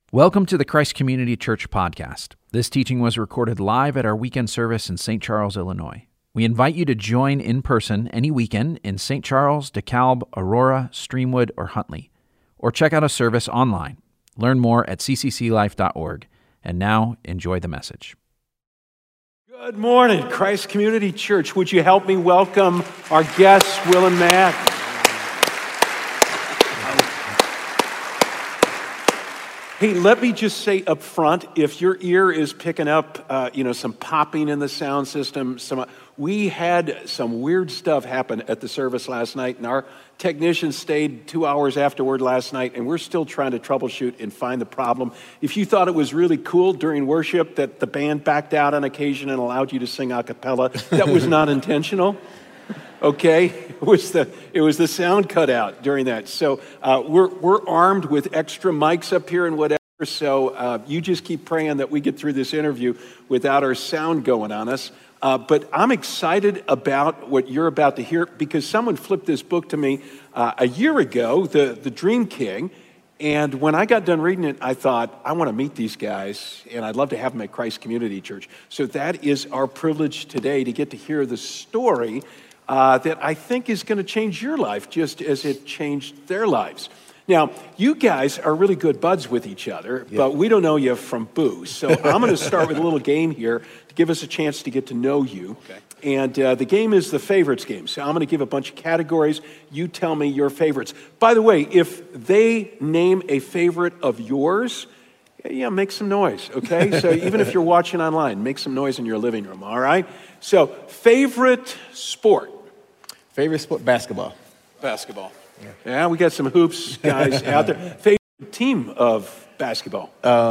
Welcome to the Christ Community Church podcast. This teaching was recorded live at our weekend service in St. Charles, Illinois. We invite you to join in person any weekend in St. Charles, DeKalb, Aurora, Streamwood, or Huntley, or check out a service online. Learn more at ccclife.org. And now, enjoy the message. Good morning, Christ Community Church. Would you help me welcome our guests, Will and Matt? Hey, let me just say up front, if your ear is picking up, some popping in the sound system, we had some weird stuff happen at the service last night, and our technician stayed 2 hours afterward last night, and we're still trying to troubleshoot and find the problem. If you thought it was really cool during worship that the band backed out on occasion and allowed you to sing a cappella, that was not intentional. Okay, it was the sound cut out during that. So we're armed with extra mics up here and whatever. So you just keep praying that we get through this interview without our sound going on us. But I'm excited about what you're about to hear because someone flipped this book to me a year ago, The Dream King. And when I got done reading it, I thought, I want to meet these guys, and I'd love to have them at Christ Community Church. So that is our privilege today, to get to hear the story that I think is going to change your life just as it changed their lives. Now, you guys are really good buds with each other, but we don't know you from booze. So I'm going to start with a little game here to give us a chance to get to know you. Okay. And the game is the favorites game. So I'm going to give a bunch of categories. You tell me your favorites. By the way, if they name a favorite of yours, make some noise, okay? So even if you're watching online, make some noise in your living room, all right? So favorite sport? Favorite sport, basketball. Basketball. Yeah, we got some hoops guys out there. Favorite team of basketball?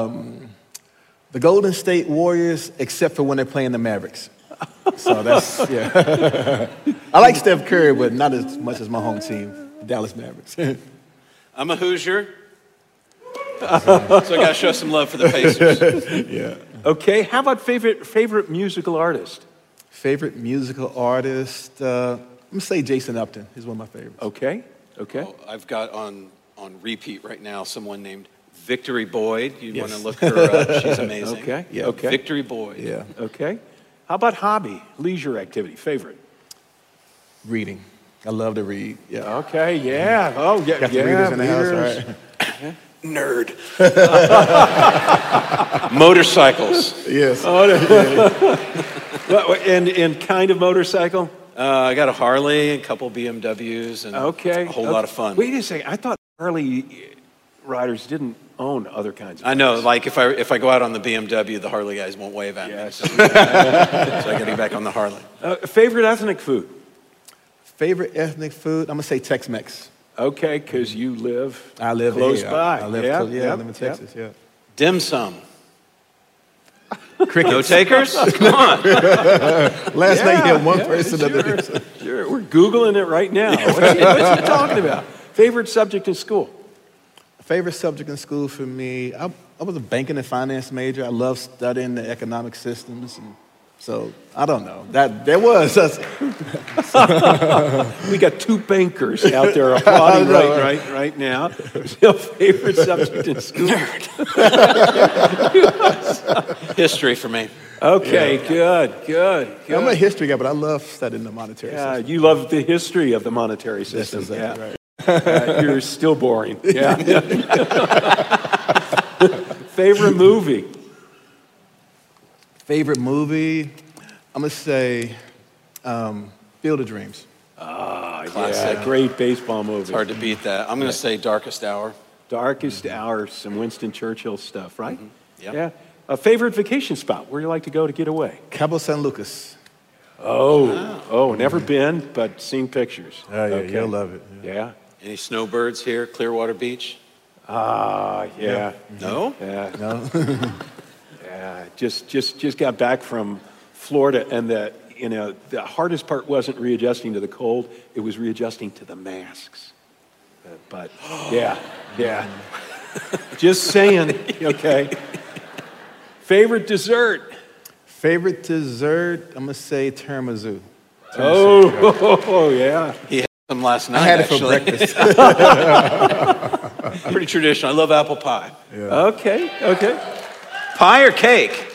The Golden State Warriors, except for when they're playing the Mavericks. So that's, I like Steph Curry, but not as much as my home team, the Dallas Mavericks. I'm a Hoosier, so I got to show some love for the Pacers. Yeah. Okay, how about favorite musical artist? Favorite musical artist, I'm going to say Jason Upton. He's one of my favorites. Okay. Well, I've got on repeat right now someone named Victory Boyd. You want to look her up. She's amazing. Okay. Yeah. Okay. Victory Boyd. Yeah. Okay. How about hobby, leisure activity, favorite? Reading. I love to read. Yeah. Okay, yeah. Oh, yeah. Got the readers in the house, right? Nerd. Motorcycles. Yes. And kind of motorcycle? I got a Harley, a couple BMWs, and a whole lot of fun. Wait a second. I thought Harley riders didn't own other kinds of I know, cars. like if I go out on the BMW, the Harley guys won't wave at me. So I got to get back on the Harley. Favorite ethnic food? Favorite ethnic food, I'm going to say Tex-Mex. Okay, because you live close here. by. I live in Texas, yeah. Dim sum. Crickets. No takers? Come on. Last night you had one person. Sure, we're Googling it right now. What's he talking about? Favorite subject in school? Favorite subject in school for me, I was a banking and finance major. I love studying the economic systems. And so, I don't know. We got two bankers out there applauding right now. Your favorite subject in school? History for me. Okay, good. I'm a history guy, but I love studying the monetary system. Yeah, you love the history of the monetary system. That's exactly right. You're still boring. Yeah. Favorite movie? Favorite movie, I'm going to say Field of Dreams. Classic. Yeah, great baseball movie. It's hard to beat that. I'm going to say Darkest Hour. Darkest Hour, some Winston Churchill stuff, right? Mm-hmm. Yep. Yeah. A favorite vacation spot? Where do you like to go to get away? Cabo San Lucas. Never been, but seen pictures. Okay. You'll love it. Yeah. Any snowbirds here? Clearwater Beach? Yeah. No? Yeah. No? Yeah. Just got back from Florida, and the hardest part wasn't readjusting to the cold; it was readjusting to the masks. But yeah. Just saying. Okay. Favorite dessert? Favorite dessert, I'm going to say tiramisu. Oh, yeah. He had some last night, I had it actually. for breakfast. Pretty traditional. I love apple pie. Yeah. Okay. Pie or cake?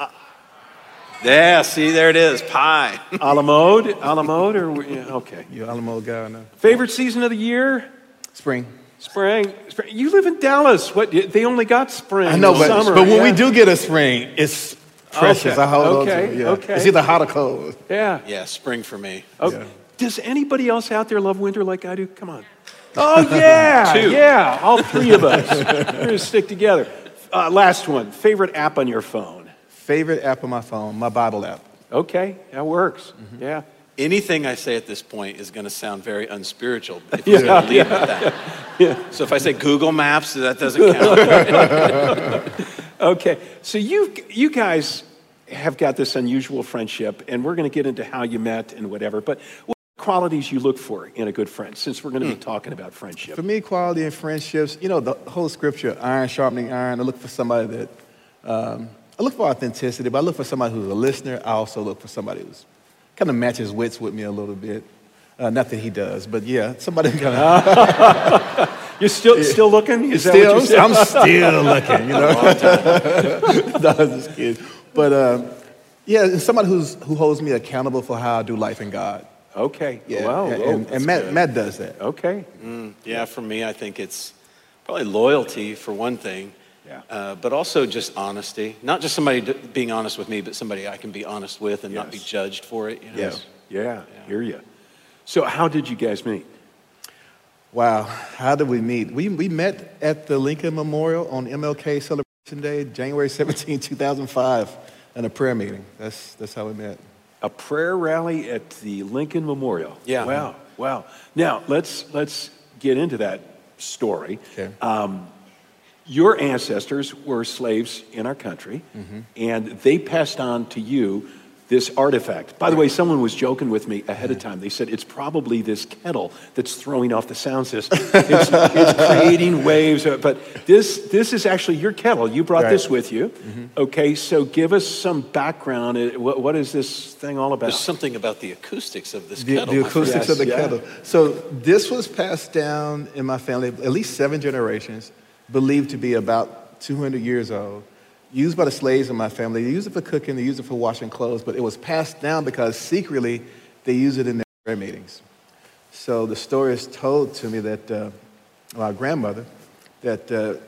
Yeah, see, there it is, pie. A la mode, or okay. You Alamo guy now. Favorite season of the year? Spring. Spring. You live in Dallas. What? They only got spring. I know, and summer. but when we do get a spring, it's precious. Okay, I hold on to okay, it. Yeah. okay. It's either hot or cold. Yeah. Yeah, spring for me. Okay. Yeah. Does anybody else out there love winter like I do? Come on. Oh yeah, Two. yeah. All three of us. We're gonna stick together. Last one. Favorite app on your phone? Favorite app on my phone, my Bible app. Okay, that works. Yeah. Anything I say at this point is going to sound very unspiritual if you're going to leave with that. Yeah. So if I say Google Maps, that doesn't count. Okay, so you guys have got this unusual friendship, and we're going to get into how you met and whatever, but what qualities you look for in a good friend, since we're going to be talking about friendship? For me, quality and friendships, the whole scripture, iron sharpening iron, I look for somebody that, I look for authenticity, but I look for somebody who's a listener. I also look for somebody who's kind of matches wits with me a little bit. Not that he does, but yeah, somebody kind of. You're still looking? Is that still, what you said? I'm still looking, No, I'm just kidding. But yeah, somebody who holds me accountable for how I do life in God. Okay. Yeah, Wow. and Matt does that. Okay. Yeah, for me, I think it's probably loyalty for one thing. Yeah. But also just honesty. Not just somebody being honest with me, but somebody I can be honest with and not be judged for it. Yes. Yeah. Hear you. So how did you guys meet? Wow, how did we meet? We met at the Lincoln Memorial on MLK Celebration Day, January 17, 2005, in a prayer meeting. That's how we met. A prayer rally at the Lincoln Memorial. Yeah. Wow. Now, let's get into that story. Okay. Your ancestors were slaves in our country, and they passed on to you this artifact. By the way, someone was joking with me ahead of time. They said, it's probably this kettle that's throwing off the sound system. It's creating waves. But this is actually your kettle. You brought this with you. Okay, so give us some background. What is this thing all about? There's something about the acoustics of this The kettle. acoustics of the Yes, yeah. kettle. So this was passed down in my family, at least 7 generations, believed to be about 200 years old, used by the slaves in my family. They used it for cooking, they used it for washing clothes, but it was passed down because secretly they used it in their prayer meetings. So the story is told to me that my grandmother, that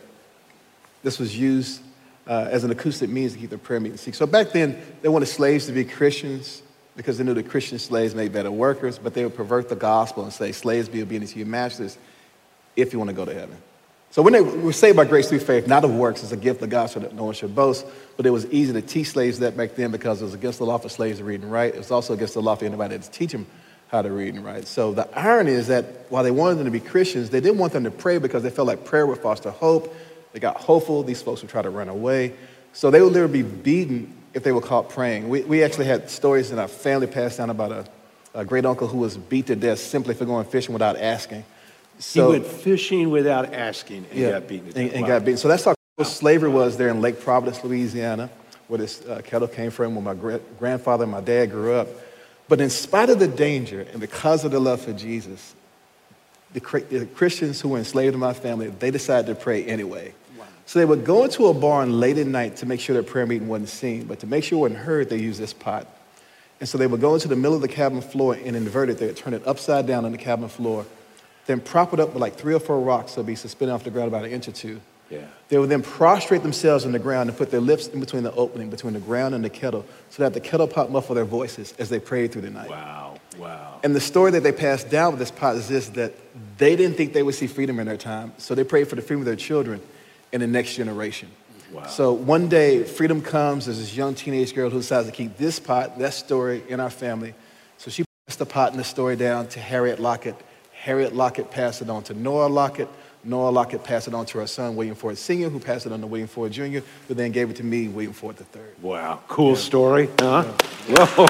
this was used as an acoustic means to keep the prayer meetings secret. So back then, they wanted slaves to be Christians because they knew the Christian slaves made better workers, but they would pervert the gospel and say, slaves, be obedient to your masters if you want to go to heaven. So when they were saved by grace through faith, not of works, it's a gift of God so that no one should boast. But it was easy to teach slaves that back then because it was against the law for slaves to read and write. It was also against the law for anybody to teach them how to read and write. So the irony is that while they wanted them to be Christians, they didn't want them to pray because they felt like prayer would foster hope. They got hopeful. These folks would try to run away. So they would literally be beaten if they were caught praying. We actually had stories in our family passed down about a great uncle who was beat to death simply for going fishing without asking. So, he went fishing without asking and got beaten. And got beaten. So that's how slavery was there in Lake Providence, Louisiana, where this kettle came from, where my grandfather and my dad grew up. But in spite of the danger and because of the love for Jesus, the Christians who were enslaved in my family, they decided to pray anyway. Wow. So they would go into a barn late at night to make sure their prayer meeting wasn't seen. But to make sure it wasn't heard, they used this pot. And so they would go into the middle of the cabin floor and invert it. They would turn it upside down on the cabin floor, then prop it up with like 3 or 4 rocks that would be suspended off the ground about 1 or 2 inches. Yeah. They would then prostrate themselves on the ground and put their lips in between the opening between the ground and the kettle so that the kettle pot muffled their voices as they prayed through the night. Wow. And the story that they passed down with this pot is this, that they didn't think they would see freedom in their time, so they prayed for the freedom of their children in the next generation. Wow. So one day, freedom comes. There's this young teenage girl who decides to keep this pot, that story, in our family. So she passed the pot and the story down to Harriet Lockett. Harriet Lockett passed it on to Nora Lockett. Nora Lockett passed it on to her son, William Ford Sr., who passed it on to William Ford Jr., who then gave it to me, William Ford III. Wow. Cool story, huh? Yeah. Whoa.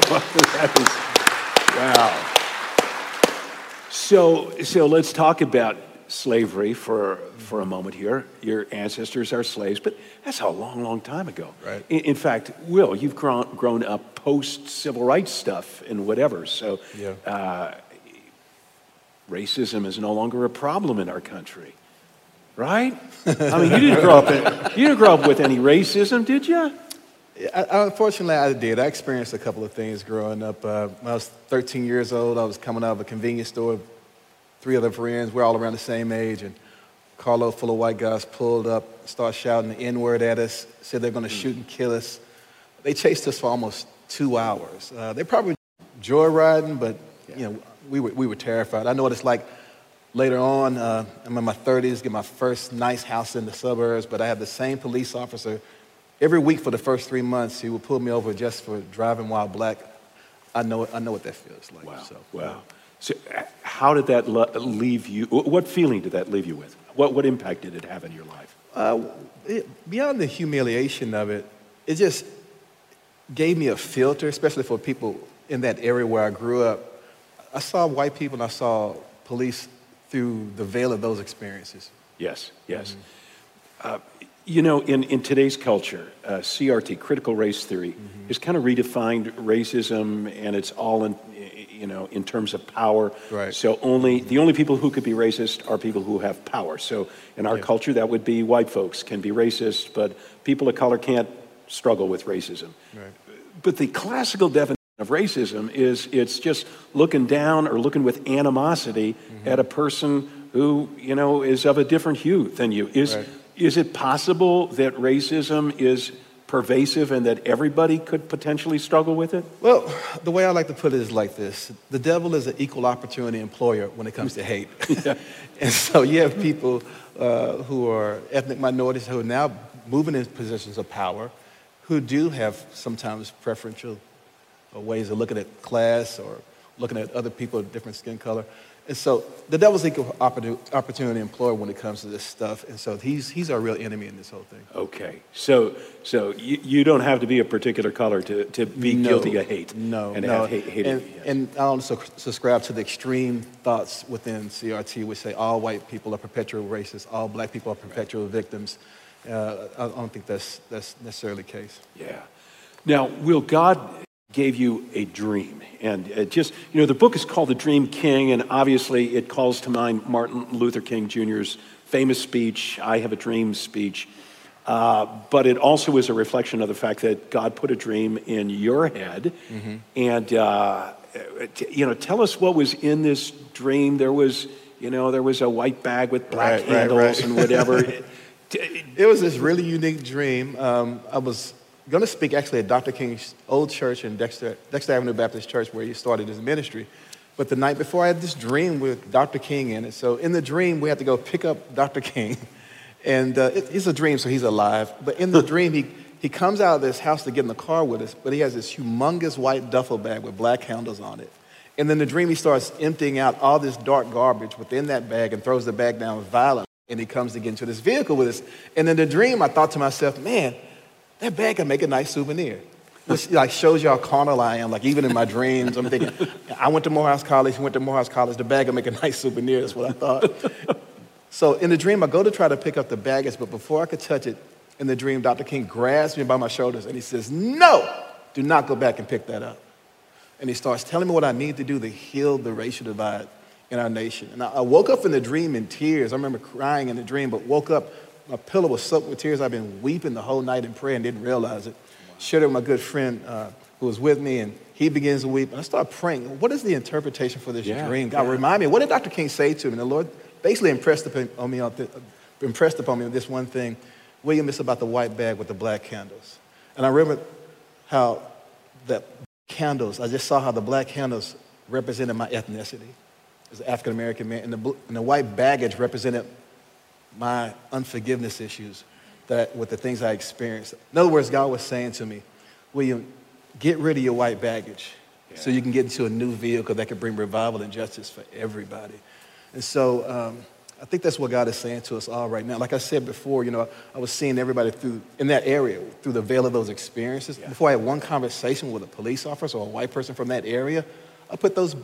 Wow. So let's talk about slavery for a moment here. Your ancestors are slaves, but that's a long, long time ago. Right. In fact, Will, you've grown up post-civil rights stuff and whatever, so racism is no longer a problem in our country. right? I mean, you didn't grow up with any racism, did you? Unfortunately, I did. I experienced a couple of things growing up. When I was 13 years old, I was coming out of a convenience store. 3 other friends, we're all around the same age, and a carload full of white guys pulled up, started shouting the N-word at us, said they're going to shoot and kill us. They chased us for almost 2 hours. They probably joyriding, but we were terrified. I know what it's like later on. I'm in my 30s, get my first nice house in the suburbs, but I have the same police officer. Every week for the first 3 months, he would pull me over just for driving while black. I know what that feels like. Wow. So, wow. So how did that leave you? What feeling did that leave you with? What impact did it have in your life? Beyond the humiliation of it, it just gave me a filter, especially for people in that area where I grew up. I saw white people and I saw police through the veil of those experiences. Yes, yes. In today's culture, CRT, critical race theory, has kind of redefined racism, and it's all in terms of power. Right. So the only people who could be racist are people who have power. So in our culture, that would be white folks can be racist, but people of color can't struggle with racism. Right. But the classical definition of racism is it's just looking down or looking with animosity at a person who, is of a different hue than you. Is it possible that racism is pervasive and that everybody could potentially struggle with it? Well, the way I like to put it is like this. The devil is an equal opportunity employer when it comes to hate. And so you have people who are ethnic minorities who are now moving in positions of power who do have sometimes preferential ways of looking at class or looking at other people of different skin color. And so the devil's equal opportunity employer when it comes to this stuff. And so he's our real enemy in this whole thing. Okay. So you don't have to be a particular color to be guilty of hate. No. Hate. And I also subscribe to the extreme thoughts within CRT, which say all white people are perpetual racists, all black people are perpetual victims. I don't think that's necessarily the case. Yeah. Now, Will, God gave you a dream. And the book is called The Dream King, and obviously it calls to mind Martin Luther King Jr.'s famous speech, I Have a Dream speech. But it also is a reflection of the fact that God put a dream in your head. And, tell us what was in this dream. There was a white bag with black handles and whatever. It was this really unique dream. I was going to speak actually at Dr. King's old church in Dexter Avenue Baptist Church where he started his ministry. But the night before I had this dream with Dr. King in it. So in the dream, we had to go pick up Dr. King. And it's a dream, so he's alive. But in the dream, he comes out of this house to get in the car with us, but he has this humongous white duffel bag with black handles on it. And then in the dream, he starts emptying out all this dark garbage within that bag and throws the bag down violently. And he comes to get into this vehicle with us. And in the dream, I thought to myself, man, that bag can make a nice souvenir. Which shows you how carnal I am. Like even in my dreams, I'm thinking, I went to Morehouse College, he went to Morehouse College, the bag will make a nice souvenir. That's what I thought. So in the dream, I go to try to pick up the baggage, but before I could touch it, in the dream, Dr. King grabs me by my shoulders and he says, no, do not go back and pick that up. And he starts telling me what I need to do to heal the racial divide in our nation. And I woke up in the dream in tears. I remember crying in the dream, but woke up, my pillow was soaked with tears. I've been weeping the whole night in prayer and didn't realize it. Shared it with my good friend who was with me, and he begins to weep. And I start praying, what is the interpretation for this dream? God, remind me, what did Dr. King say to me? And the Lord basically impressed upon me this one thing. William, it's about the white bag with the black candles. And I remember how the candles, I just saw how the black candles represented my ethnicity as an African-American man, and the white baggage represented my unforgiveness issues with the things I experienced. In other words, God was saying to me, William, get rid of your white baggage so you can get into a new vehicle that can bring revival and justice for everybody. And so I think that's what God is saying to us all right now. Like I said before, I was seeing everybody in that area through the veil of those experiences. Yeah. Before I had one conversation with a police officer or a white person from that area, I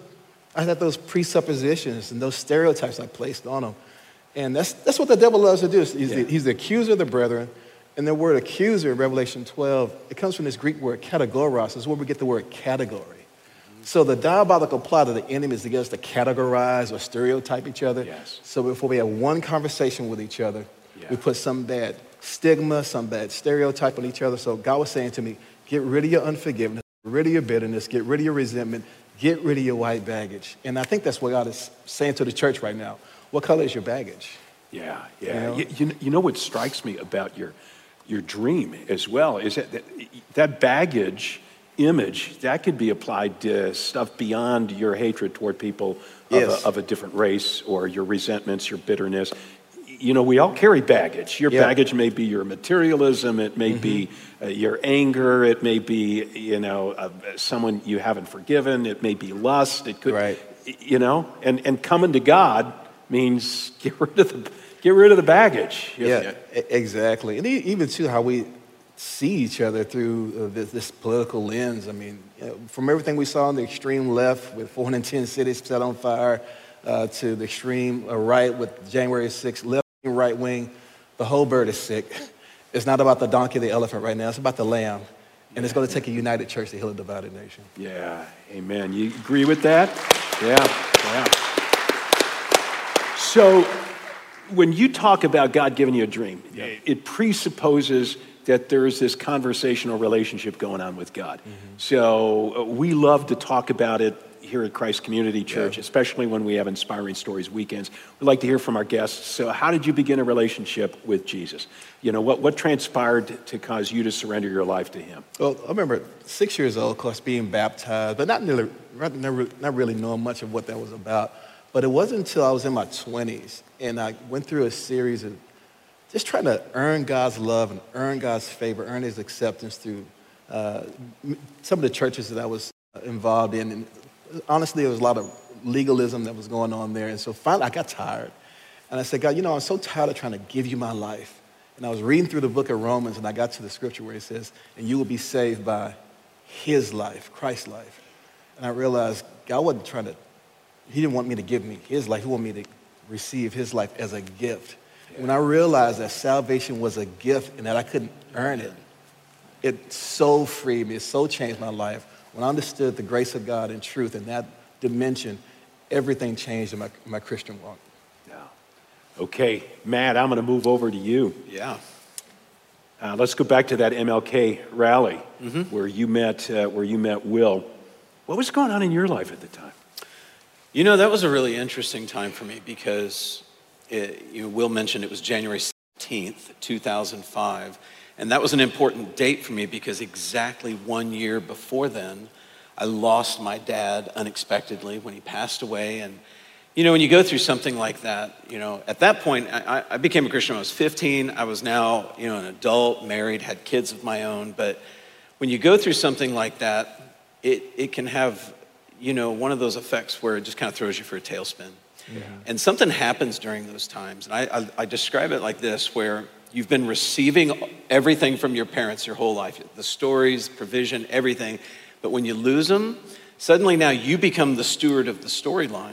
had those presuppositions and those stereotypes I placed on them. And that's what the devil loves to do. He's the accuser of the brethren. And the word accuser in Revelation 12, it comes from this Greek word kategoros. It's where we get the word category. So the diabolical plot of the enemy is to get us to categorize or stereotype each other. Yes. So before we have one conversation with each other, Yeah. we put some bad stigma, some bad stereotype on each other. So God was saying to me, get rid of your unforgiveness, get rid of your bitterness, get rid of your resentment, get rid of your white baggage. And I think that's what God is saying to the church right now. What color is your baggage? Yeah. You know? You know what strikes me about your dream as well is that baggage image that could be applied to stuff beyond your hatred toward people Yes. of a different race or your resentments, your bitterness. You know, we all carry baggage. Your Yeah. baggage may be your materialism. It may be your anger. It may be, someone you haven't forgiven. It may be lust. It could, Right. and coming to God means get rid of the baggage. Yeah, exactly. And even too, how we see each other through this political lens. I mean, from everything we saw on the extreme left with 410 cities set on fire to the extreme right with January 6th, left wing, right wing, the whole bird is sick. It's not about the donkey, the elephant right now. It's about the lamb. And it's going to take a united church to heal a divided nation. Yeah, amen. You agree with that? Yeah. So when you talk about God giving you a dream, it presupposes that there is this conversational relationship going on with God. So we love to talk about it here at Christ Community Church, especially when we have Inspiring Stories weekends. We'd like to hear from our guests. So how did you begin a relationship with Jesus? You know, what transpired to cause you to surrender your life to him? Well, I remember 6 years old, of course, being baptized, but not really knowing much of what that was about. But it wasn't until I was in my 20s, and I went through a series of just trying to earn God's love and earn God's favor, earn his acceptance through some of the churches that I was involved in. And honestly, there was a lot of legalism that was going on there. And so finally, I got tired. And I said, God, I'm so tired of trying to give you my life. And I was reading through the book of Romans, and I got to the scripture where it says, and you will be saved by his life, Christ's life. And I realized God wasn't he didn't want me to give me his life. He wanted me to receive his life as a gift. When I realized that salvation was a gift and that I couldn't earn it, it so freed me. It so changed my life. When I understood the grace of God and truth in that dimension, everything changed in my Christian walk. Yeah. Okay, Matt, I'm going to move over to you. Yeah. Let's go back to that MLK rally where you met Will. What was going on in your life at the time? That was a really interesting time for me because Will mentioned it was January 17th, 2005. And that was an important date for me because exactly 1 year before then, I lost my dad unexpectedly when he passed away. And, when you go through something like that, at that point, I became a Christian when I was 15. I was now, an adult, married, had kids of my own. But when you go through something like that, it can have, one of those effects where it just kind of throws you for a tailspin. Yeah. And something happens during those times. And I describe it like this, where you've been receiving everything from your parents your whole life, the stories, provision, everything. But when you lose them, suddenly now you become the steward of the storyline,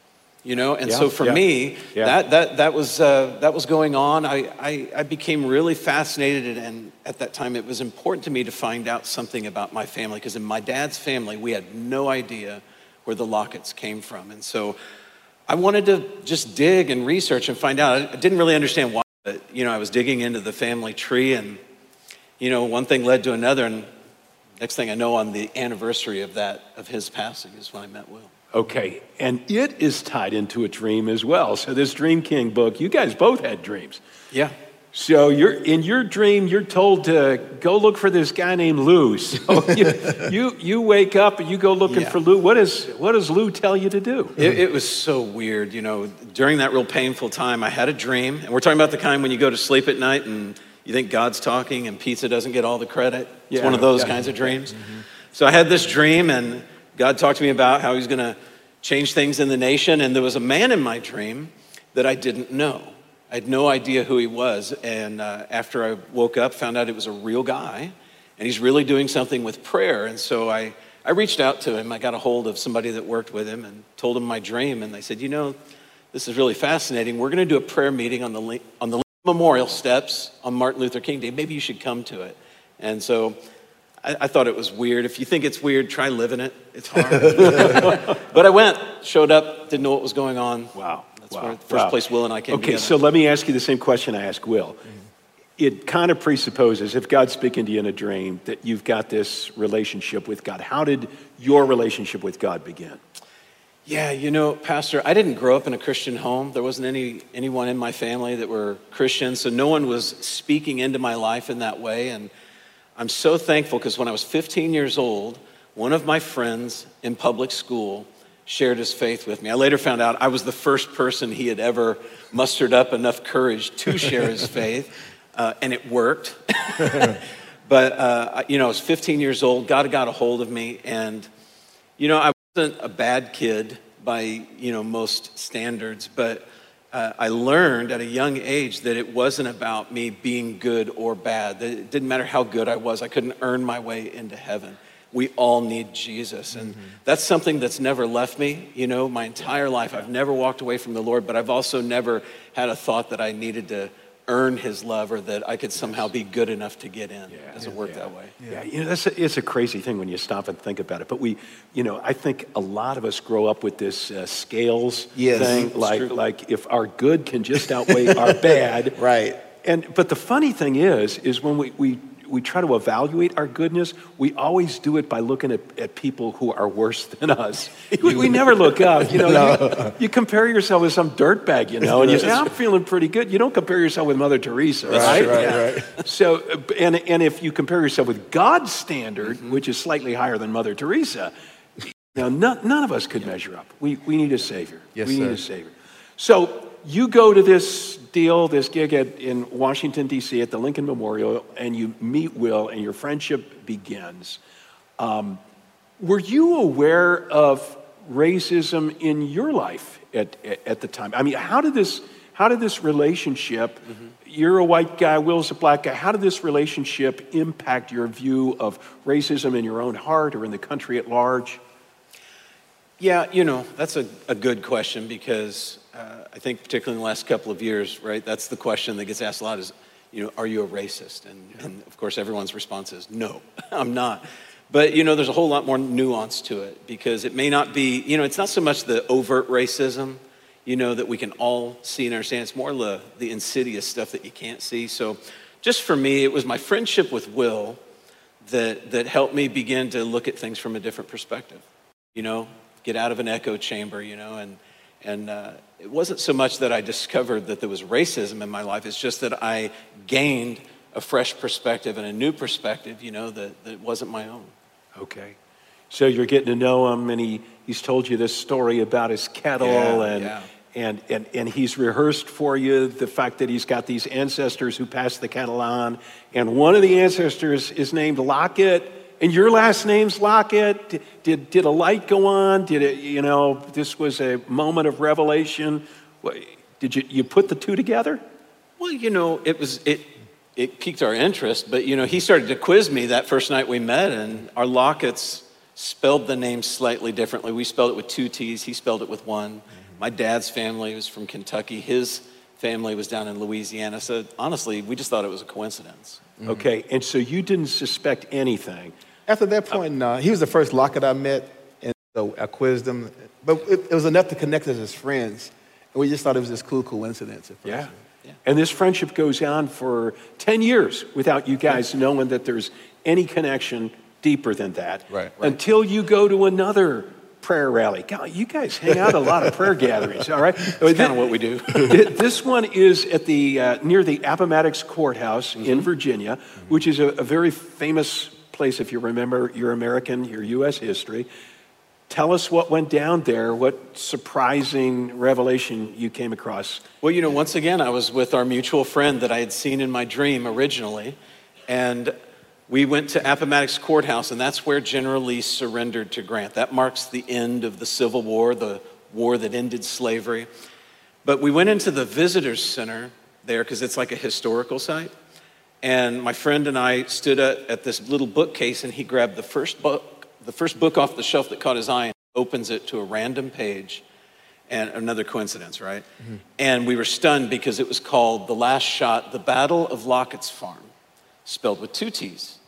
And so for me, that was going on. I became really fascinated, and at that time it was important to me to find out something about my family, because in my dad's family, we had no idea where the Locketts came from. And so I wanted to just dig and research and find out. I didn't really understand why. But, I was digging into the family tree, and, one thing led to another. And next thing I know, on the anniversary of his passing is when I met Will. Okay, and it is tied into a dream as well. So this Dream King book, you guys both had dreams. Yeah. So in your dream, you're told to go look for this guy named Lou. So you wake up and you go looking for Lou. What does Lou tell you to do? It was so weird. During that real painful time, I had a dream. And we're talking about the kind when you go to sleep at night and you think God's talking and pizza doesn't get all the credit. It's one of those kinds of dreams. So I had this dream, and God talked to me about how he's going to change things in the nation. And there was a man in my dream that I didn't know. I had no idea who he was, and after I woke up, found out it was a real guy, and he's really doing something with prayer. And so I reached out to him. I got a hold of somebody that worked with him and told him my dream, and they said, this is really fascinating. We're going to do a prayer meeting on the Lincoln Memorial steps on Martin Luther King Day. Maybe you should come to it. And so I thought it was weird. If you think it's weird, try living it. It's hard. But I went, showed up, didn't know what was going on. Wow. That's where the first place Will and I came together. Okay, so let me ask you the same question I asked Will. It kind of presupposes, if God's speaking to you in a dream, that you've got this relationship with God. How did your relationship with God begin? Yeah, Pastor, I didn't grow up in a Christian home. There wasn't anyone in my family that were Christian, so no one was speaking into my life in that way. And I'm so thankful because when I was 15 years old, one of my friends in public school shared his faith with me. I later found out I was the first person he had ever mustered up enough courage to share his faith, and it worked. But, I was 15 years old. God got a hold of me, and, I wasn't a bad kid by, most standards, but I learned at a young age that it wasn't about me being good or bad. That it didn't matter how good I was. I couldn't earn my way into heaven. We all need Jesus. And that's something that's never left me, my entire life. I've never walked away from the Lord, but I've also never had a thought that I needed to earn his love or that I could somehow be good enough to get in. It doesn't work that way. Yeah, it's a crazy thing when you stop and think about it. But I think a lot of us grow up with this scales thing, like if our good can just outweigh our bad. Right. But the funny thing is when we try to evaluate our goodness, we always do it by looking at people who are worse than us. We never look up. You compare yourself with some dirtbag, and you say, I'm feeling pretty good. You don't compare yourself with Mother Teresa, right? Right. So, and if you compare yourself with God's standard, which is slightly higher than Mother Teresa, none of us could measure up. We need a Savior. Yes, we sir. need a Savior. So you go to this gig in Washington, D.C. at the Lincoln Memorial, and you meet Will, and your friendship begins. Were you aware of racism in your life at the time? I mean, how did this relationship, you're a white guy, Will's a black guy, how did this relationship impact your view of racism in your own heart or in the country at large? Yeah, that's a good question because I think particularly in the last couple of years, right, that's the question that gets asked a lot is, are you a racist? And of course, everyone's response is, no, I'm not. But, there's a whole lot more nuance to it because it may not be, it's not so much the overt racism, that we can all see and understand. It's more the insidious stuff that you can't see. So just for me, it was my friendship with Will that helped me begin to look at things from a different perspective, get out of an echo chamber, and it wasn't so much that I discovered that there was racism in my life. It's just that I gained a fresh perspective and a new perspective, that wasn't my own. Okay. So you're getting to know him, and he's told you this story about his kettle, and he's rehearsed for you the fact that he's got these ancestors who passed the kettle on, and one of the ancestors is named Lockett, and your last name's Lockett. Did a light go on? Did it, this was a moment of revelation? Did you put the two together? Well, it piqued our interest, but, he started to quiz me that first night we met, and our Locketts spelled the name slightly differently. We spelled it with 2 T's. He spelled it with 1. My dad's family was from Kentucky. His family was down in Louisiana. So honestly, we just thought it was a coincidence. Okay, and so you didn't suspect anything. After that point, he was the first Lockett I met, and so I quizzed him. But it was enough to connect us as friends, and we just thought it was this cool coincidence at first. Yeah. And this friendship goes on for 10 years without you guys knowing that there's any connection deeper than that. Right. Until you go to another prayer rally. God, you guys hang out at a lot of prayer gatherings, all right? That's kind of what we do. This one is at the near the Appomattox Courthouse in Virginia, which is a very famous place if you remember your American, your U.S. history. Tell us what went down there, what surprising revelation you came across. Well, once again, I was with our mutual friend that I had seen in my dream originally, and we went to Appomattox Courthouse, and that's where General Lee surrendered to Grant. That marks the end of the Civil War, the war that ended slavery. But we went into the Visitors Center there because it's like a historical site, and my friend and I stood at this little bookcase, and he grabbed the first book off the shelf that caught his eye and opens it to a random page, and another coincidence, right? And we were stunned because it was called The Last Shot, The Battle of Lockett's Farm, spelled with 2 T's.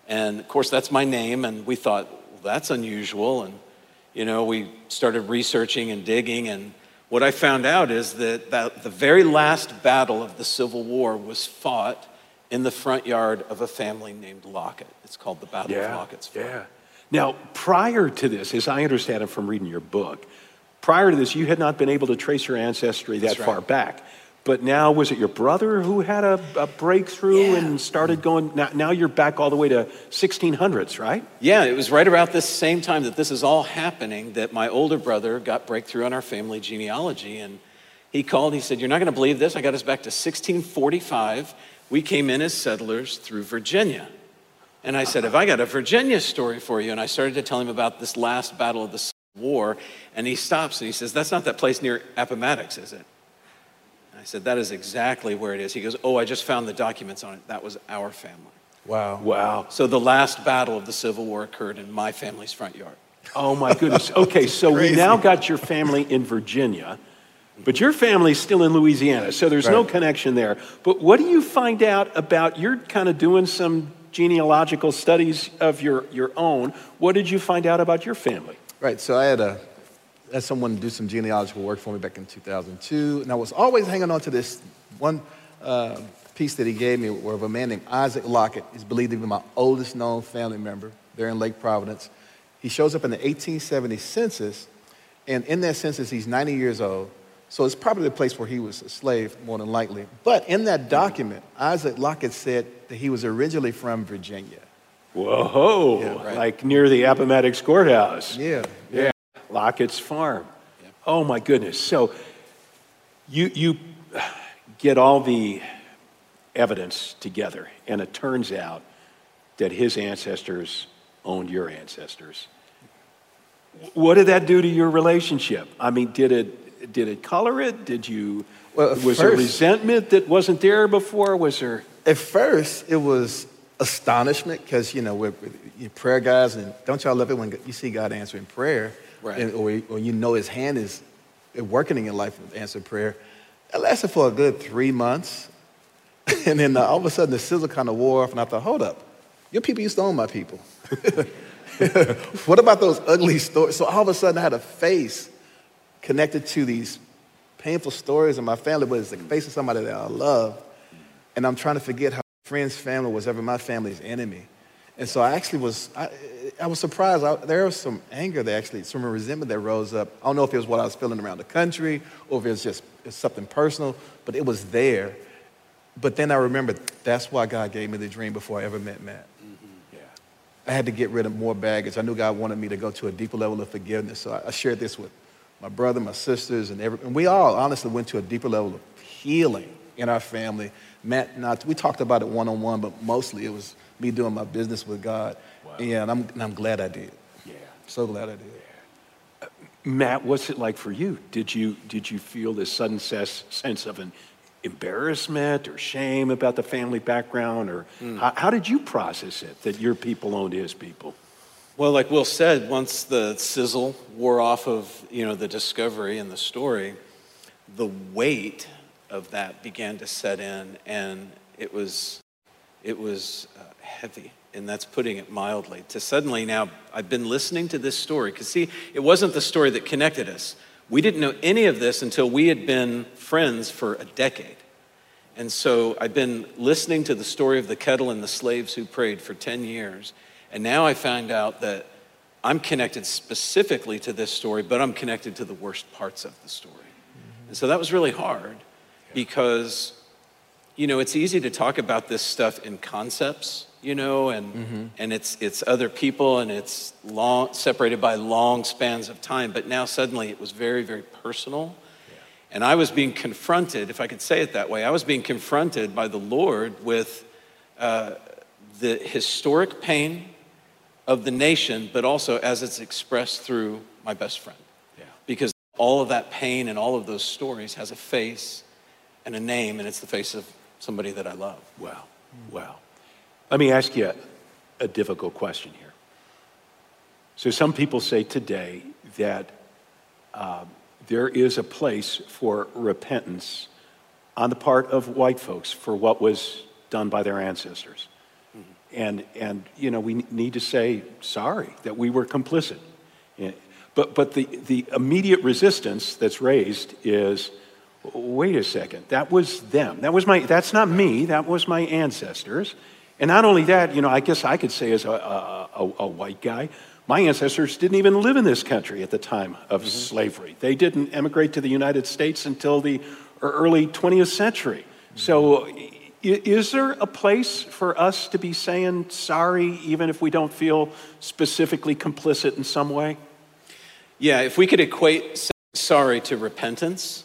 And of course, that's my name. And we thought, well, that's unusual. And, we started researching and digging. And what I found out is that the very last battle of the Civil War was fought in the front yard of a family named Lockett. It's called the Battle of Lockett's Farm. Yeah. Now, prior to this, as I understand it from reading your book, prior to this, you had not been able to trace your ancestry that far back. But now, was it your brother who had a breakthrough and started going? Now you're back all the way to 1600s, right? Yeah, it was right about this same time that this is all happening that my older brother got breakthrough on our family genealogy. And he called, he said, "You're not going to believe this. I got us back to 1645. We came in as settlers through Virginia." And I said, "Have I got a Virginia story for you?" And I started to tell him about this last battle of the Civil War. And he stops and he says, "That's not that place near Appomattox, is it?" I said, "That is exactly where it is." He goes, "Oh, I just found the documents on it. That was our family." Wow. So the last battle of the Civil War occurred in my family's front yard. Oh, my goodness. Okay, so we now got your family in Virginia, but your family's still in Louisiana, so there's no connection there. But what do you find out about, you're kind of doing some genealogical studies of your own. What did you find out about your family? Right, so I had someone do some genealogical work for me back in 2002, and I was always hanging on to this one piece that he gave me where of a man named Isaac Lockett. He's believed to be my oldest known family member there in Lake Providence. He shows up in the 1870 census, and in that census, he's 90 years old. So it's probably the place where he was a slave, more than likely. But in that document, Isaac Lockett said that he was originally from Virginia. Whoa, Yeah, like near the Appomattox Courthouse. Yeah. Lockett's Farm. Yeah. Oh, my goodness. So you get all the evidence together, and it turns out that his ancestors owned your ancestors. What did that do to your relationship? I mean, did it color it? Was there resentment that wasn't there before? Was there? At first, it was astonishment because, we're prayer guys, and don't y'all love it when you see God answering prayer? Right. Or his hand is working in your life with answered prayer. It lasted for a good 3 months. And then all of a sudden the sizzle kind of wore off, and I thought, hold up, your people used to own my people. What about those ugly stories? So all of a sudden I had a face connected to these painful stories in my family, but it's the face of somebody that I love. And I'm trying to forget how my friend's family was ever my family's enemy. And so I actually I was surprised. There was some anger some resentment that rose up. I don't know if it was what I was feeling around the country or if it was just something personal, but it was there. But then I remembered that's why God gave me the dream before I ever met Matt. Mm-hmm. Yeah. I had to get rid of more baggage. I knew God wanted me to go to a deeper level of forgiveness. So I shared this with my brother, my sisters, and we all honestly went to a deeper level of healing in our family. Matt and I, we talked about it one-on-one, but mostly it was me doing my business with God. Wow. And I'm glad I did. Yeah. So glad I did. Yeah. Matt, what's it like for you? Did you feel this sudden sense of an embarrassment or shame about the family background? Or how did you process it, that your people owned his people? Well, like Will said, once the sizzle wore off of, the discovery and the story, the weight of that began to set in, and it was heavy, and that's putting it mildly. To suddenly now, I've been listening to this story, because see, it wasn't the story that connected us. We didn't know any of this until we had been friends for a decade. And so I've been listening to the story of the kettle and the slaves who prayed for 10 years, and now I found out that I'm connected specifically to this story, but I'm connected to the worst parts of the story. And so that was really hard, because it's easy to talk about this stuff in concepts, and it's other people, and it's separated by long spans of time. But now suddenly it was very, very personal. Yeah. And I was being confronted, if I could say it that way, I was being confronted by the Lord with the historic pain of the nation, but also as it's expressed through my best friend. Yeah. Because all of that pain and all of those stories has a face and a name, and it's the face of somebody that I love. Wow. Wow. Let me ask you a difficult question here. So some people say today that there is a place for repentance on the part of white folks for what was done by their ancestors. Mm-hmm. And we need to say sorry that we were complicit. Yeah. But the immediate resistance that's raised is, wait a second, that was them. That's not me, that was my ancestors. And not only that, I guess I could say as a white guy, my ancestors didn't even live in this country at the time of slavery. They didn't emigrate to the United States until the early 20th century. So is there a place for us to be saying sorry, even if we don't feel specifically complicit in some way? Yeah, if we could equate sorry to repentance,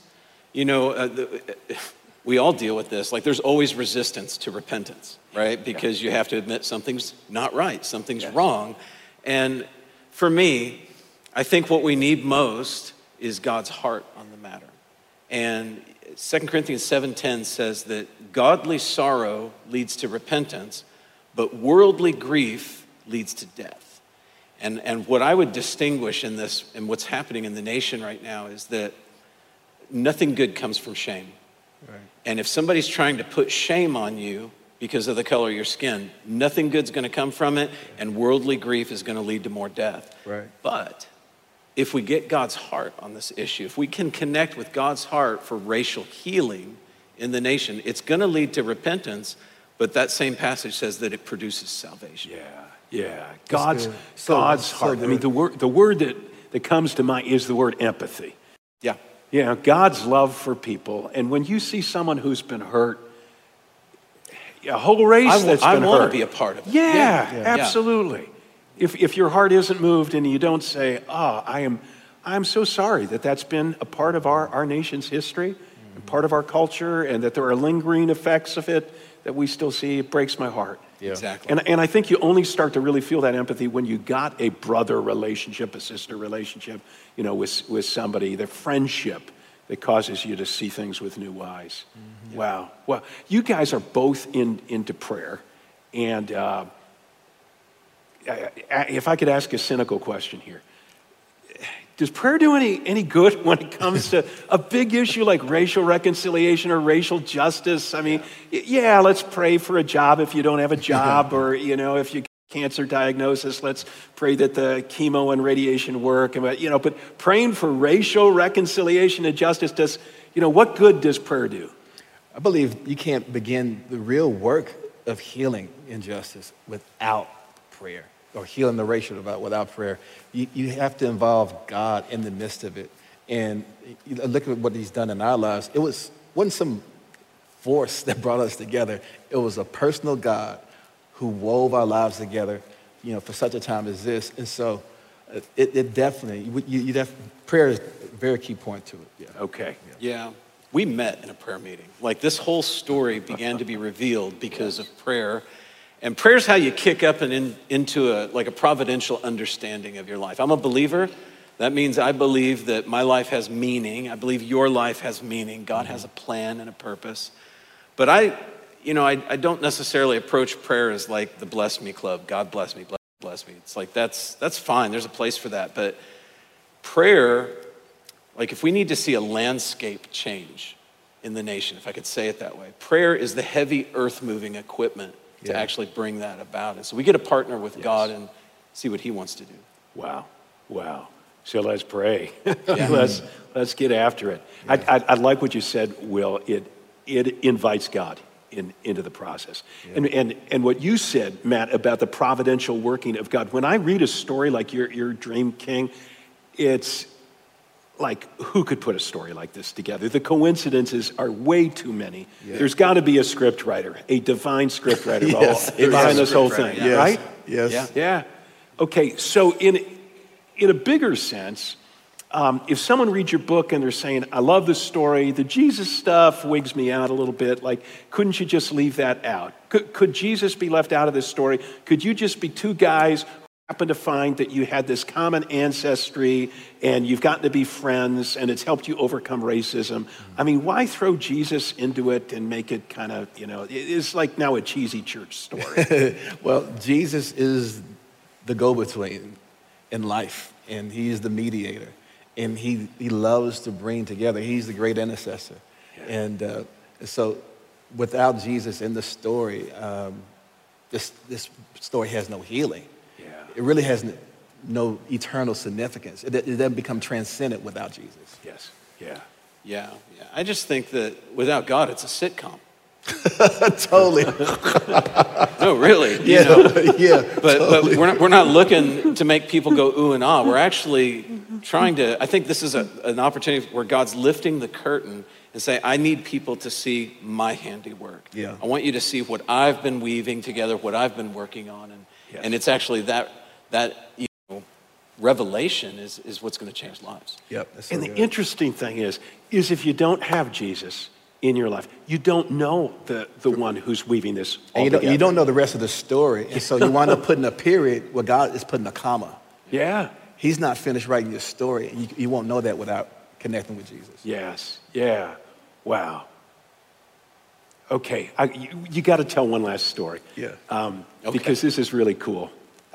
we all deal with this. Like, there's always resistance to repentance, right? Because you have to admit something's not right, something's wrong. And for me, I think what we need most is God's heart on the matter. And 2 Corinthians 7:10 says that godly sorrow leads to repentance, but worldly grief leads to death. And what I would distinguish in this and what's happening in the nation right now is that nothing good comes from shame. Right. And if somebody's trying to put shame on you because of the color of your skin, nothing good's going to come from it, and worldly grief is going to lead to more death. Right. But if we get God's heart on this issue, if we can connect with God's heart for racial healing in the nation, it's going to lead to repentance, but that same passage says that it produces salvation. Yeah. God's heart. I mean, the word that comes to mind is the word empathy. Yeah, God's love for people. And when you see someone who's been hurt, a whole race that's been hurt. I want to be a part of it. Yeah, absolutely. If your heart isn't moved and you don't say, I'm so sorry that's been a part of our nation's history, and part of our culture, and that there are lingering effects of it that we still see, it breaks my heart. Yeah. Exactly. And I think you only start to really feel that empathy when you got a brother relationship, a sister relationship, with somebody, the friendship that causes you to see things with new eyes. Mm-hmm. Wow. Well, you guys are both into prayer. And if I could ask a cynical question here, does prayer do any good when it comes to a big issue like racial reconciliation or racial justice? I mean, let's pray for a job if you don't have a job, or, if you get cancer diagnosis, let's pray that the chemo and radiation work. But praying for racial reconciliation and justice what good does prayer do? I believe you can't begin the real work of healing injustice without prayer, or healing the racial divide without prayer. You have to involve God in the midst of it. And look at what he's done in our lives. It wasn't some force that brought us together. It was a personal God who wove our lives together, for such a time as this. And so it definitely, prayer is a very key point to it. Yeah. Okay. Yeah. We met in a prayer meeting. Like, this whole story began to be revealed because of prayer. And prayer is how you kick up and into a providential understanding of your life. I'm a believer. That means I believe that my life has meaning. I believe your life has meaning. God has a plan and a purpose. But I don't necessarily approach prayer as like the bless me club. God bless me, bless me. It's like, that's fine. There's a place for that. But prayer, like, if we need to see a landscape change in the nation, if I could say it that way, prayer is the heavy earth-moving equipment to actually bring that about. And so we get to partner with God and see what he wants to do. Wow. So let's pray. Let's get after it. Yeah. I like what you said, Will. It invites God into the process. Yeah. And what you said, Matt, about the providential working of God. When I read a story like your Dream King, it's like, who could put a story like this together? The coincidences are way too many. Yeah. There's got to be a script writer, a divine script writer behind this whole thing, right? Yes. Yeah. Okay, so in a bigger sense, if someone reads your book and they're saying, I love this story, the Jesus stuff wigs me out a little bit, like, couldn't you just leave that out? Could Jesus be left out of this story? Could you just be two guys who happen to find that you had this common ancestry and you've gotten to be friends and it's helped you overcome racism? I mean, why throw Jesus into it and make it kind of, it's like now a cheesy church story. Well, Jesus is the go-between in life, and he is the mediator, and he loves to bring together. He's the great intercessor. Yeah. And so without Jesus in the story, this story has no healing. Yeah. It really has no eternal significance. It doesn't become transcendent without Jesus. Yes. Yeah. Yeah. I just think that without God, it's a sitcom. Totally. No, really. Yeah. Yeah. But totally. we're not looking to make people go ooh and ah. We're actually trying to, I think this is an opportunity where God's lifting the curtain and say, I need people to see my handiwork. Yeah. I want you to see what I've been weaving together, what I've been working on. And it's actually that revelation is what's going to change lives. Yep. That's so And the good. interesting thing is if you don't have Jesus in your life, you don't know the one who's weaving this all And together. you don't know the rest of the story. And so you wind up putting a period where God is putting a comma. Yeah. He's not finished writing your story. And you won't know that without connecting with Jesus. Yes. Yeah. Wow. Okay. You got to tell one last story. Yeah. Because this is really cool.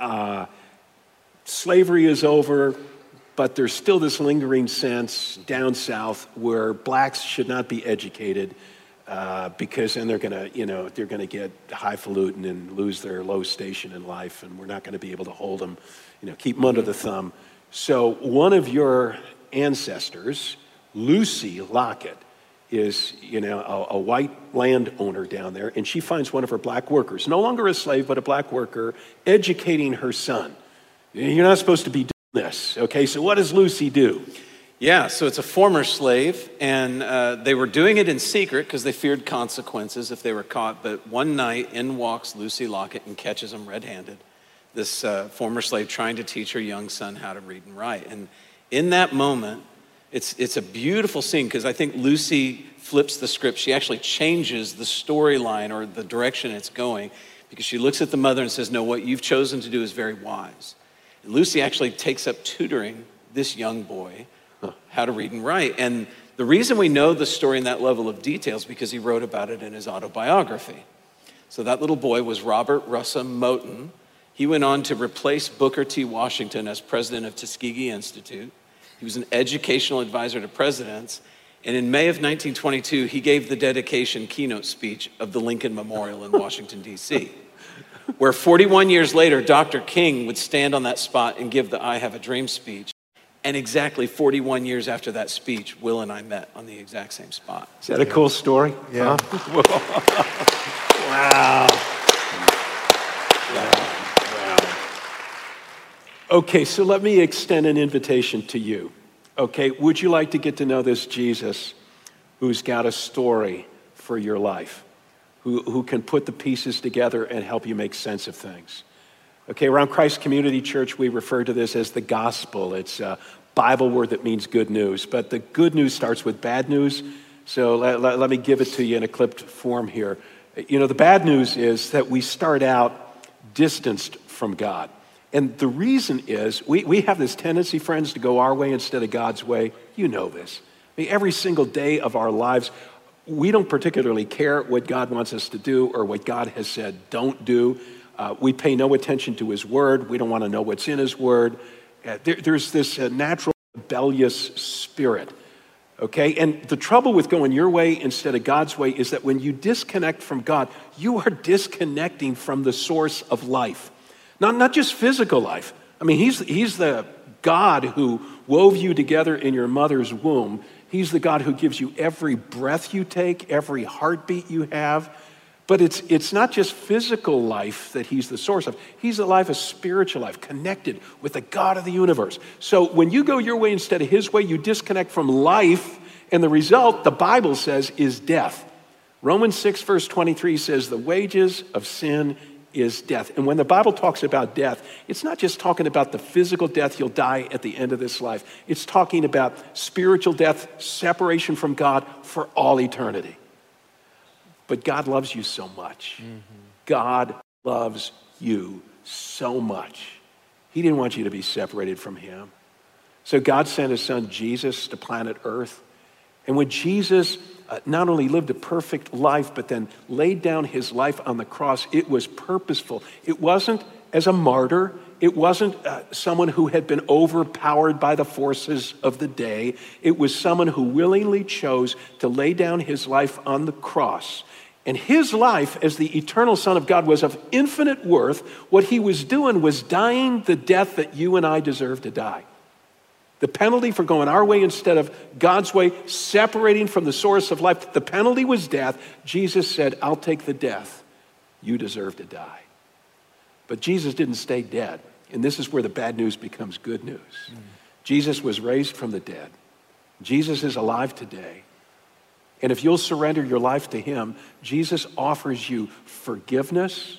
Slavery is over, but there's still this lingering sense down south where blacks should not be educated because then they're gonna get highfalutin and lose their low station in life, and we're not going to be able to hold them, keep them under the thumb. So one of your ancestors, Lucy Lockett, is a white landowner down there, and she finds one of her black workers, no longer a slave but a black worker, educating her son. You're not supposed to be doing this, okay? So what does Lucy do? Yeah, so it's a former slave, and they were doing it in secret because they feared consequences if they were caught. But one night, in walks Lucy Lockett and catches him red-handed, this former slave trying to teach her young son how to read and write. And in that moment, it's a beautiful scene because I think Lucy flips the script. She actually changes the storyline or the direction it's going because she looks at the mother and says, no, what you've chosen to do is very wise. And Lucy actually takes up tutoring this young boy how to read and write. And the reason we know the story in that level of detail is because he wrote about it in his autobiography. So that little boy was Robert Russa Moton. He went on to replace Booker T. Washington as president of Tuskegee Institute. He was an educational advisor to presidents. And in May of 1922, he gave the dedication keynote speech of the Lincoln Memorial in Washington, D.C., where 41 years later, Dr. King would stand on that spot and give the I Have a Dream speech. And exactly 41 years after that speech, Will and I met on the exact same spot. Is that a cool story? Yeah. Huh? Wow. Okay, so let me extend an invitation to you. Okay, would you like to get to know this Jesus who's got a story for your life, who can put the pieces together and help you make sense of things? Okay, around Christ Community Church, we refer to this as the gospel. It's a Bible word that means good news, but the good news starts with bad news. So let me give it to you in a clipped form here. The bad news is that we start out distanced from God. And the reason is we have this tendency, friends, to go our way instead of God's way. You know this. I mean, every single day of our lives, we don't particularly care what God wants us to do or what God has said don't do. We pay no attention to his word. We don't want to know what's in his word. There's this natural rebellious spirit, okay? And the trouble with going your way instead of God's way is that when you disconnect from God, you are disconnecting from the source of life. Not just physical life. I mean, he's the God who wove you together in your mother's womb. He's the God who gives you every breath you take, every heartbeat you have. But it's not just physical life that he's the source of. He's the life of spiritual life, connected with the God of the universe. So when you go your way instead of his way, you disconnect from life, and the result, the Bible says, is death. Romans 6, verse 23 says, the wages of sin is death. And when the Bible talks about death, it's not just talking about the physical death you'll die at the end of this life. It's talking about spiritual death, separation from God for all eternity. But God loves you so much. Mm-hmm. God loves you so much. He didn't want you to be separated from him. So God sent his son Jesus to planet Earth. And when Jesus not only lived a perfect life, but then laid down his life on the cross, it was purposeful. It wasn't as a martyr. It wasn't someone who had been overpowered by the forces of the day. It was someone who willingly chose to lay down his life on the cross And his life as the eternal Son of God was of infinite worth. What he was doing was dying the death that you and I deserve to die. The penalty for going our way instead of God's way, separating from the source of life, the penalty was death. Jesus said, I'll take the death you deserve to die. But Jesus didn't stay dead. And this is where the bad news becomes good news. Jesus was raised from the dead. Jesus is alive today. And if you'll surrender your life to him, Jesus offers you forgiveness,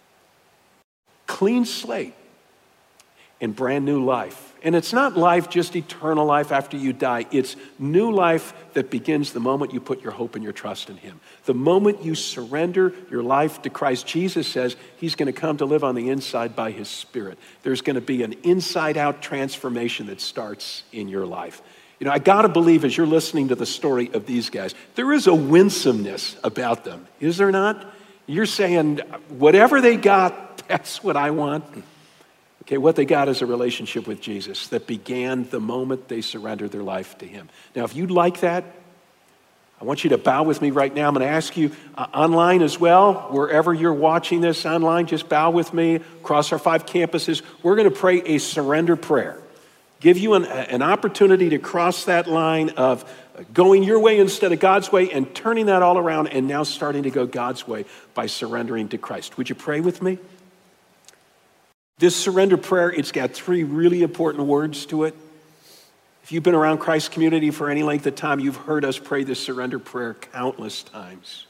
clean slate, and brand new life. And it's not life, just eternal life after you die. It's new life that begins the moment you put your hope and your trust in him. The moment you surrender your life to Christ, Jesus says he's going to come to live on the inside by his Spirit. There's going to be an inside-out transformation that starts in your life. You know, I got to believe as you're listening to the story of these guys, there is a winsomeness about them, is there not? You're saying, whatever they got, that's what I want. Okay, what they got is a relationship with Jesus that began the moment they surrendered their life to him. Now, if you'd like that, I want you to bow with me right now. I'm going to ask you online as well, wherever you're watching this online, just bow with me across our 5 campuses. We're going to pray a surrender prayer. Give you an opportunity to cross that line of going your way instead of God's way and turning that all around and now starting to go God's way by surrendering to Christ. Would you pray with me? This surrender prayer, it's got 3 really important words to it. If you've been around Christ's community for any length of time, you've heard us pray this surrender prayer countless times.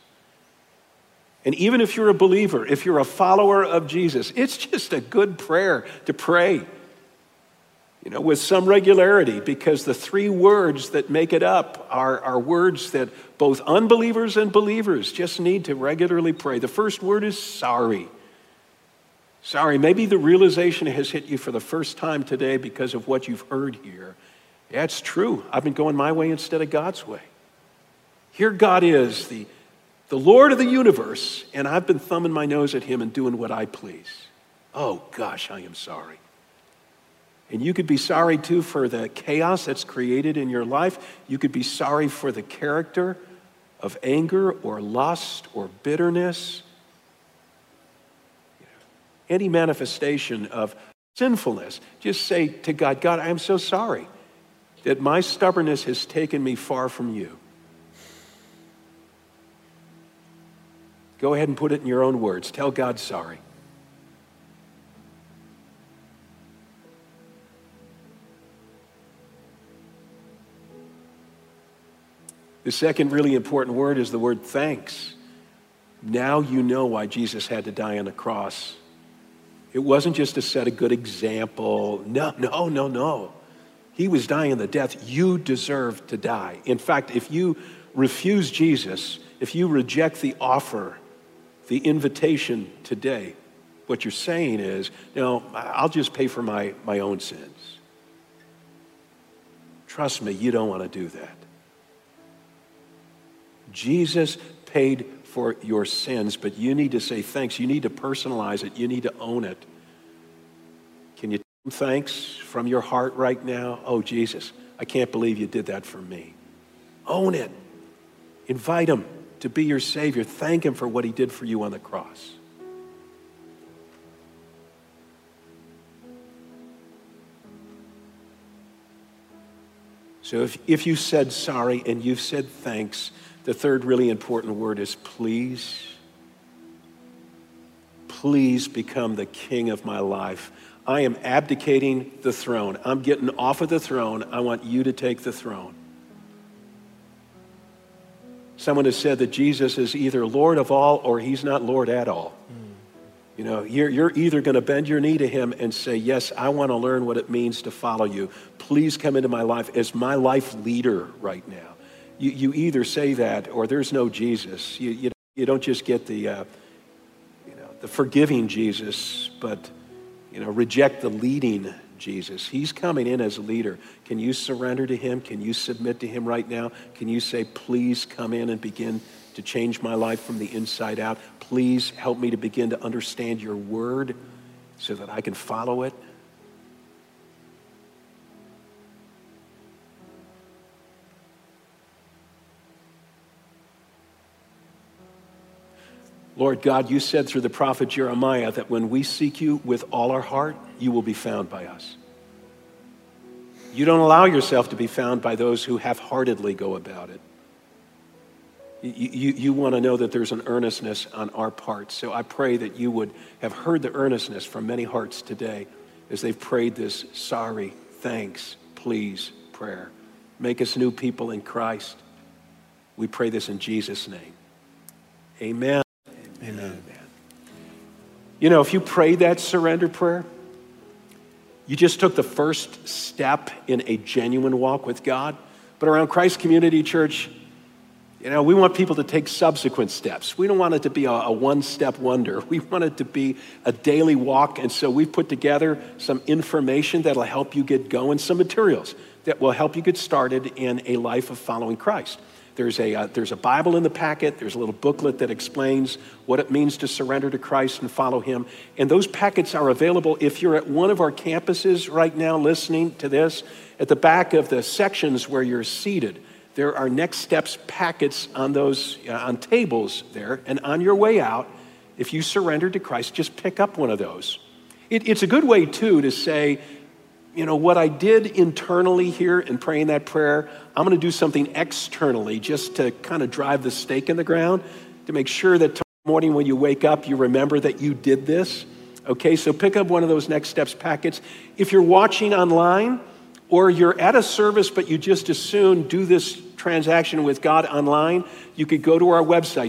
And even if you're a believer, if you're a follower of Jesus, it's just a good prayer to pray, you know, with some regularity, because the 3 words that make it up are words that both unbelievers and believers just need to regularly pray. The first word is sorry. Sorry, maybe the realization has hit you for the first time today because of what you've heard here. Yeah, it's true. I've been going my way instead of God's way. Here God is, the Lord of the universe, and I've been thumbing my nose at him and doing what I please. Oh gosh, I am sorry. And you could be sorry too for the chaos that's created in your life. You could be sorry for the character of anger or lust or bitterness. Any manifestation of sinfulness, just say to God, God, I am so sorry that my stubbornness has taken me far from you. Go ahead and put it in your own words. Tell God sorry. The second really important word is the word thanks. Now you know why Jesus had to die on the cross. It wasn't just to set a good example. No. He was dying the death you deserve to die. In fact, if you refuse Jesus, if you reject the offer, the invitation today, what you're saying is, no, I'll just pay for my own sins. Trust me, you don't want to do that. Jesus paid for your sins, but you need to say thanks. You need to personalize it. You need to own it. Can you tell him thanks from your heart right now? Oh, Jesus, I can't believe you did that for me. Own it. Invite him to be your Savior. Thank him for what he did for you on the cross. So if you said sorry and you've said thanks, the third really important word is please. Please become the king of my life. I am abdicating the throne. I'm getting off of the throne. I want you to take the throne. Someone has said that Jesus is either Lord of all or he's not Lord at all. You know, you're either going to bend your knee to him and say, yes, I want to learn what it means to follow you. Please come into my life as my life leader right now. You either say that or there's no Jesus. You don't just get the forgiving Jesus, but reject the leading Jesus. He's coming in as a leader. Can you surrender to him? Can you submit to him right now? Can you say, please come in and begin to change my life from the inside out? Please help me to begin to understand your word so that I can follow it. Lord God, you said through the prophet Jeremiah that when we seek you with all our heart, you will be found by us. You don't allow yourself to be found by those who half-heartedly go about it. You want to know that there's an earnestness on our part. So I pray that you would have heard the earnestness from many hearts today as they've prayed this sorry, thanks, please prayer. Make us new people in Christ. We pray this in Jesus' name. Amen. Amen. You know, if you prayed that surrender prayer, you just took the first step in a genuine walk with God. But around Christ Community Church, you know, we want people to take subsequent steps. We don't want it to be a one-step wonder. We want it to be a daily walk. And so we've put together some information that'll help you get going, some materials that will help you get started in a life of following Christ. There's a Bible in the packet. There's a little booklet that explains what it means to surrender to Christ and follow him. And those packets are available if you're at one of our campuses right now listening to this. At the back of the sections where you're seated, there are next steps packets on those on tables there. And on your way out, if you surrender to Christ, just pick up one of those. It's a good way, too, to say, you know, what I did internally here in praying that prayer, I'm going to do something externally just to kind of drive the stake in the ground to make sure that tomorrow morning when you wake up, you remember that you did this. Okay, so pick up one of those next steps packets. If you're watching online or you're at a service but you just as soon do this transaction with God online, you could go to our website,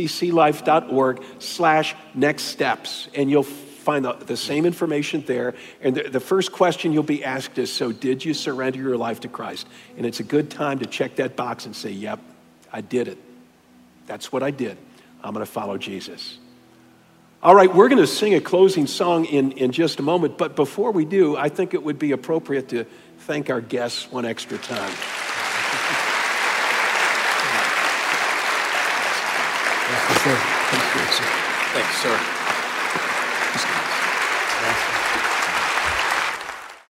ccclife.org/nextsteps, and you'll find the same information there. And the first question you'll be asked is, so did you surrender your life to Christ? And it's a good time to check that box and say, yep, I did it. That's what I did. I'm going to follow Jesus. All right, we're going to sing a closing song in just a moment. But before we do, I think it would be appropriate to thank our guests one extra time. Thanks, sir.